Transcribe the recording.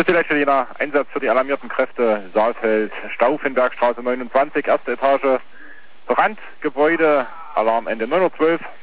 Das ist die Berliner Einsatz für die alarmierten Kräfte Saalfeld, Stauffenbergstraße 29, erste Etage, Brandgebäude, Alarm Ende 9:12 Uhr.